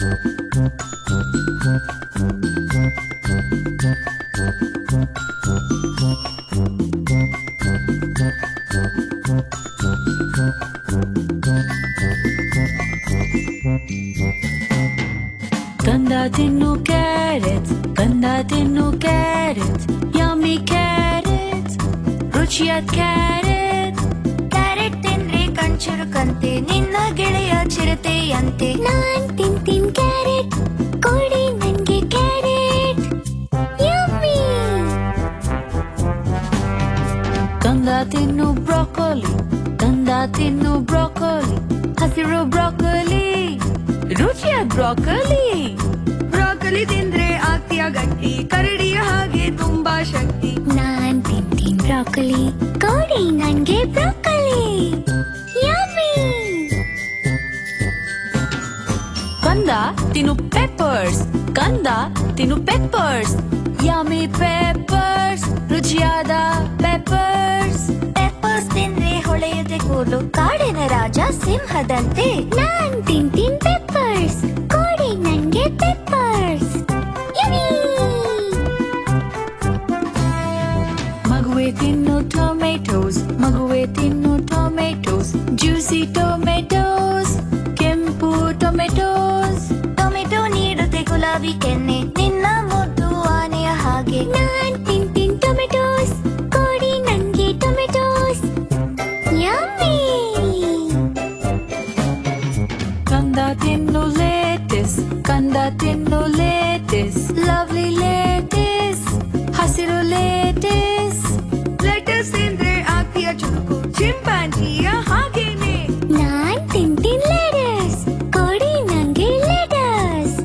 ಕಂದ ತಿನ್ನು ಕ್ಯಾರೆಟ್, ಕಂದ ತಿನ್ನು ಕ್ಯಾರೆಟ್, ಯಮ್ಮಿ ಕ್ಯಾರೆಟ್, ರುಚಿಯಾದ ಕ್ಯಾರೆಟ್. ಕ್ಯಾರೆಟ್ ತಿಂದ್ರೆ ಕಣ್ಚುರುಕಂತೆ, ನಿನ್ನ ಗೆಳೆಯ ಚಿರತೆಯಂತೆ. ನಾನ್ ತಿಂತೀನಿ ಕ್ಯಾರೆಟ್, ಕೊಡಿ ನನ್ಗೆ ಕ್ಯಾರೆಟ್. ಯಮ್ಮಿ. ಕಂದ ತಿನ್ನು ಬ್ರೋಕೊಲಿ, ಕಂದ ತಿನ್ನು ಬ್ರೋಕೊಲಿ, ಹಸಿರು ಬ್ರೋಕೊಲಿ, ರುಚಿಯಾದ ಬ್ರೋಕೊಲಿ. ಬ್ರೋಕೊಲಿ ತಿಂದ್ರೆ ಆಗ್ತೀಯ ಗಟ್ಟಿ, ಕರಡಿಯ ಹಾಗೆ ತುಂಬಾ ಶಕ್ತಿ. ನಾನ್ ತಿಂತೀನಿ ಬ್ರೋಕೊಲಿ, ಕೊಡಿ ನನ್ಗೆ ಬ್ರೋಕೊಲಿ. ಯಮ್ಮಿ. ಕಂದ ತಿನ್ನು ಪೆಪ್ಪರ್ಸ್, ಕಂದ ತಿನ್ನು ಪೆಪ್ಪರ್ಸ್, ಯಮ್ಮಿ ಪೆಪ್ಪರ್ಸ್, ರುಚಿಯಾದ ಪೆಪ್ಪರ್ಸ್. ಪೆಪ್ಪರ್ಸ್ ತಿಂದ್ರೆ ಹೊಳೆಯದೆ ಕೂದಲು, ಕಾಡಿನ ರಾಜ ಸಿಂಹದಂತೆ. ನಾನ್ ತಿಂತೀನಿ ಪೆಪ್ಪರ್ಸ್, ಕೊಡಿ ನನ್ಗೆ ಪೆಪ್ಪರ್ಸ್. ಯಮ್ಮಿ. ಮಗುವೆ ತಿನ್ನು ಟೊಮೆಟೋಸ್, ಮಗುವೆ ತಿನ್ನು ಟೊಮೆಟೋಸ್, ಜ್ಯೂಸಿ ಟೊಮೆಟೋಸ್, ಕೆಂಪು ಟೊಮೆಟೋಸ್. ಟೊಮೆಟೊ ನೀಡುತ್ತೆ ಗುಲಾಬಿ ಕೆನ್ನೆ, ನಿನ್ನ ಮುದ್ದು ಆನೆಯ ಹಾಗೆ. ನಾನ್ ತಿಂತೀನಿ ಟೊಮೆಟೋಸ್, ಕೊಡಿ ನನ್ಗೆ ಟೊಮೆಟೋಸ್. ಯಮ್ಮಿ. ಕಂದ ತಿನ್ನು ಲೇಟಸ್, ಕಂದ ತಿನ್ನು ಲೇಟಸ್, ಲವ್ಲಿ ಲೇಟಸ್, ಹಸಿರು ಲೇಟಸ್. ಲೆಟಸ್ ತಿಂದ್ರೆ ಆಗ್ತೀಯ ಚುರುಕು, ಚಿಂಪಾಂಜಿಯ ಹಾಗೇನೆ. ನಾನ್ ತಿಂತೀನಿ ಲೆಟಸ್, ಕೊಡಿ ನಂಗೆ ಲೆಟಸ್.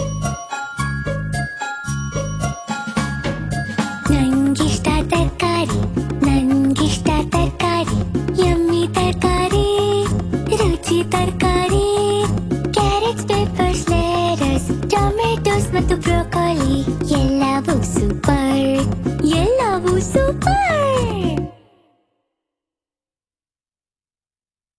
ನಂಗಿಷ್ಟ ತರಕಾರಿ, ನಂಗಿಷ್ಟ ತರಕಾರಿ, ಯಮ್ಮಿ ತರಕಾರಿ, ರುಚಿ ತರಕಾರಿ. ಕ್ಯಾರೆಟ್ಸ್, ಪೆಪ್ಪರ್ಸ್, ಲೆಟಸ್, ಟೊಮೆಟೊಸ್ ಮತ್ತು ಬ್ರೋಕೊಲಿ, ಎಲ್ಲವೂ ಸೂಪರ್, ಎಲ್ಲವೂ ಸೂಪರ್.